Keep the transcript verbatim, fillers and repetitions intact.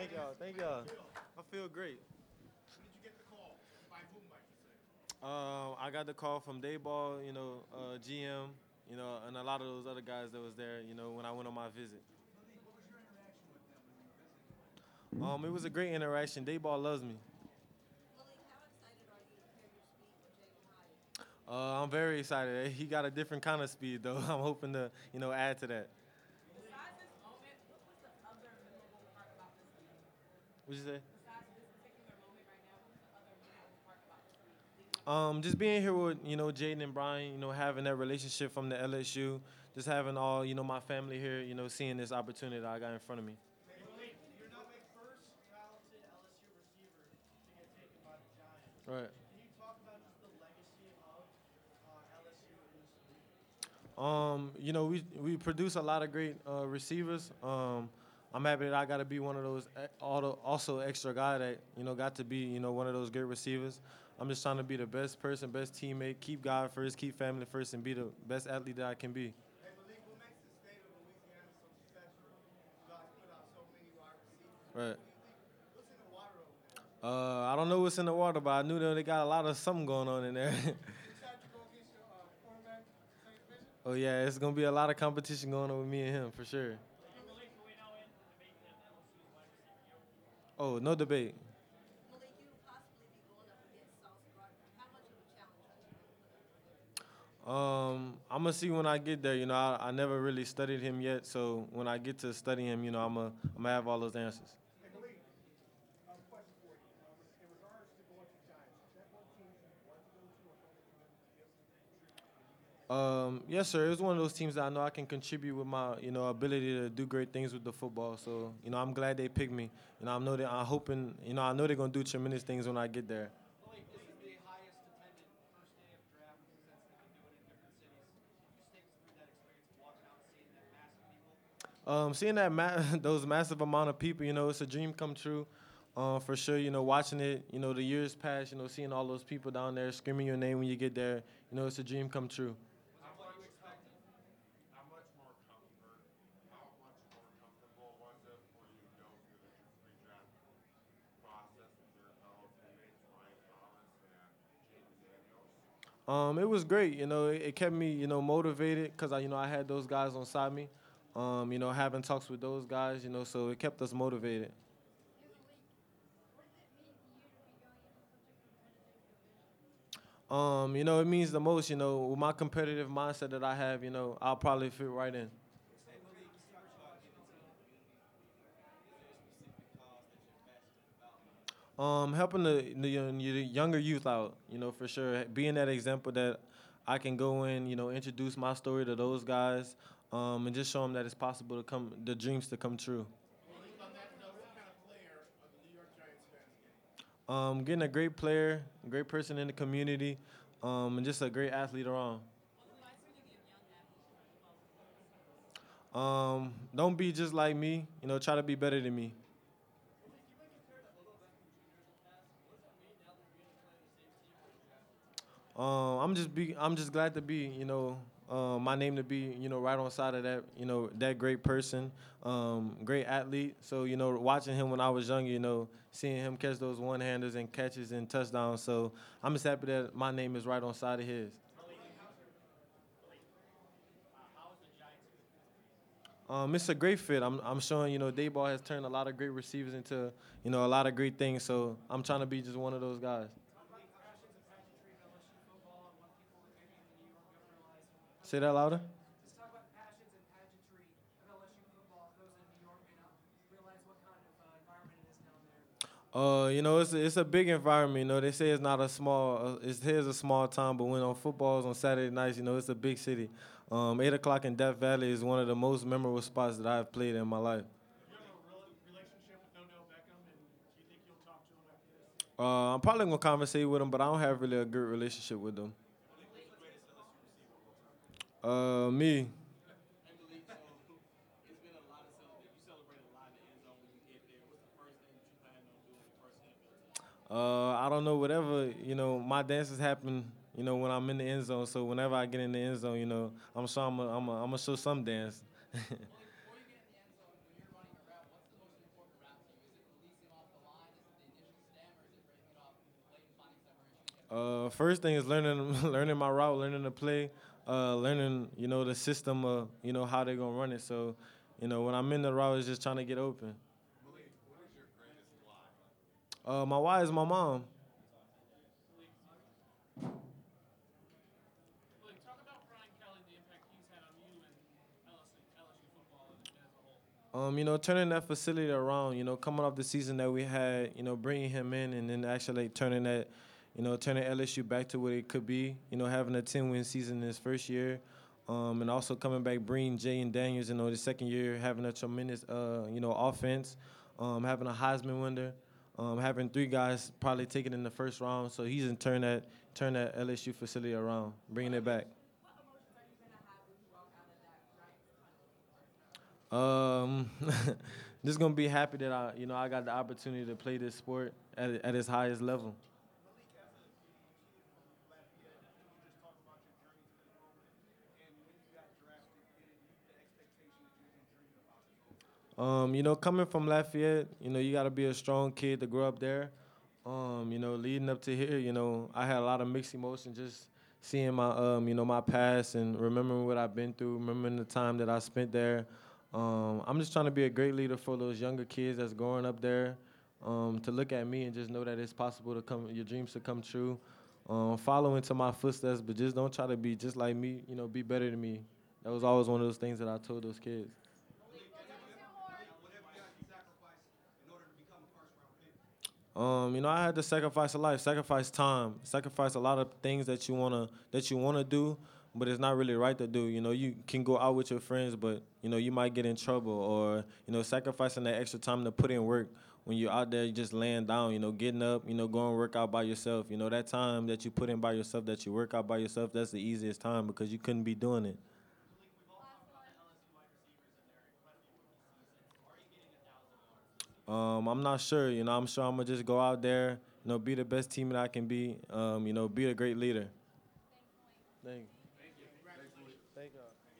Thank y'all. Thank y'all. I feel great. Um, I got the call from Dayball, you know, uh, G M, you know, and a lot of those other guys that was there, you know, when I went on my visit. Um, it was a great interaction. Dayball loves me. Uh, I'm very excited. He got a different kind of speed, though. I'm hoping to, you know, add to that. Besides this moment, what was the other memorable part about this game? What you say? Besides this particular moment right now, what was the other memorable part about this game leading up to this Um, game? just being here with you know Jaden and Brian, you know, having that relationship from the L S U, just having all you know my family here, you know, seeing this opportunity that I got in front of me. You're now the first talented L S U receiver to get taken by the Giants. Right. Can you talk about just the legacy of uh, L S U in this league? Um, you know, we we produce a lot of great uh, receivers. Um, I'm happy that I got to be one of those e- auto- also extra guy that you know got to be you know one of those great receivers. I'm just trying to be the best person, best teammate, keep God first, keep family first, and be the best athlete that I can be. Hey, Malik, what makes the state of Louisiana so special? You guys put out so many wide receivers. Right. What do you think? What's in the water over there? Uh, I don't know what's in the water, but I knew that they got a lot of something going on in there. You excited to go against your uh, quarterback, Saint Vincent? Oh yeah, it's gonna be a lot of competition going on with me and him for sure. Oh, no debate. Malik, you will possibly be going up against Sauce Gardner. How much of a challenge are you going to put up? Um, I'm gonna see when I get there. You know, I, I never really studied him yet, so when I get to study him, you know, I'm gonna I'm gonna have all those answers. Hey, Malik, um, question for you. Um, in regards to going to Giants, is that one team you want to go to or felt like you wanted to give? Um, yes, sir. It's one of those teams that I know I can contribute with my you know ability to do great things with the football. So you know, I'm glad they picked me. You know, I know that I'm hoping. You know, I know they're gonna do tremendous things when I get there. Malik, this is the highest attended first day of draft since they've been doing it in different cities. Can you just take us through that experience of walking out and seeing that mass of people? Um, seeing that ma- those massive amount of people, you know, it's a dream come true. Uh, for sure, you know, watching it, you know, the years pass, you know, seeing all those people down there screaming your name when you get there, you know, it's a dream come true. Was it what you expected? How much more comfort, how much more comfortable was it for you to go through the pre-draft process with your fellow teammates Ryan Thomas and Jaden Daniels? Um, it was great, you know, it, it kept me, you know, motivated because I, you know, I had those guys on side me, um, you know, having talks with those guys, you know, so it kept us motivated. Um, you know, it means the most, you know, with my competitive mindset that I have, you know, I'll probably fit right in. Hey, Malik, you talked about giving to the community. Is there a specific cause that you're passionate about? Um, helping the, the young- the younger youth out, you know, for sure. Being that example that I can go in, you know, introduce my story to those guys, um, and just show them that it's possible to come, the dreams to come true. Malik, on that note, what kind of player are the New York Giants fans getting? Um, getting a great player, great person in the community, um, and just a great athlete around. What advice would you give young athletes trying to follow in your footsteps? Um, don't be just like me, you know, try to be better than me. Malik, you've been compared to Odell Beckham Junior in the past. What does that mean now that you're getting to play on the same team with him? Um, I'm just be I'm just glad to be, you know, um, my name to be, you know, right on side of that, you know, that great person, um, great athlete. So, you know, watching him when I was younger, you know, seeing him catch those one handers and catches and touchdowns. So I'm just happy that my name is right on side of his. Um, it's a great fit. I'm I'm showing, you know, Dayball has turned a lot of great receivers into, you know, a lot of great things. So I'm trying to be just one of those guys. Talk about the passions and pageantry of L S U football and what people maybe in the New York don't realize. Say that louder. Just talk about the passions and pageantry of L S U football. Those in New York may not realize what kind of uh, environment it is down there. Uh, you know, it's a, it's a big environment. You know, they say it's not a small. Uh, it's here's a small town, but when on footballs on Saturday nights, you know, it's a big city. Um, eight o'clock in Death Valley is one of the most memorable spots that I've played in my life. You have a real relationship with Odell Beckham, and do you think you'll talk to him after this? Uh, I'm probably gonna conversate with them, but I don't have really a good relationship with them. Uh, me. Hey Malik, so it's been a lot of celebration. You celebrated a lot in the end zone when you get there. What's the first thing that you plan on doing your first N F L touchdown? Uh, I don't know. Whatever, you know, my dances happen. You know, when I'm in the end zone. So whenever I get in the end zone, you know, I'm sure I'm gonna I'm I'm gonna show some dance. Malik, before you get in the end zone, when you're running a route, what's the most important route to you? Is it Uh, first thing is learning learning my route, learning to play, uh, learning you know the system of you know how they're gonna run it. So, you know when I'm in the route, it's just trying to get open. Malik, what is your greatest lie? Uh, my why is my mom. Like, talk about Brian Kelly, the impact he's had on you and L S U, L S U football as a whole. Um, you know, turning that facility around, you know, coming off the season that we had, you know, bringing him in and then actually turning that, you know, turning L S U back to what it could be, you know, having a ten-win season in his first year, um, and also coming back, bringing Jay and Daniels, you know, the second year, having a tremendous, uh, you know, offense, um, having a Heisman winner, um, having three guys probably taken in the first round. So he's in turn that, turn that L S U facility around, bringing it back. What emotions are you gonna have when you walk out of that Giants tunnel? Um, just gonna be happy that I, you know, I got the opportunity to play this sport at at its highest level. Malik, as a kid from Lafayette, you just talked about your journey to this moment, and when you got drafted, did it meet the expectation that you've been dreaming about this whole time? Um, you know, coming from Lafayette, you know, you got to be a strong kid to grow up there. Um, you know, leading up to here, you know, I had a lot of mixed emotions just seeing my, um, you know, my past and remembering what I've been through, remembering the time that I spent there. Um, I'm just trying to be a great leader for those younger kids that's growing up there. Um, to look at me and just know that it's possible to come, your dreams to come true. Um, follow into my footsteps, but just don't try to be just like me. You know, be better than me. That was always one of those things that I told those kids. Um, you know, I had to sacrifice a life, sacrifice time, sacrifice a lot of things that you wanna that you wanna do, but it's not really right to do. You know, you can go out with your friends, but you know, you might get in trouble, or you know, sacrificing that extra time to put in work when you're out there just laying down. You know, getting up, you know, going work out by yourself. You know, that time that you put in by yourself, that you work out by yourself, that's the easiest time because you couldn't be doing it. Um, I'm not sure. You know, I'm sure I'm gonna just go out there, you know, be the best team that I can be. Um, you know, be a great leader. Thank you. Thank you. Thank you.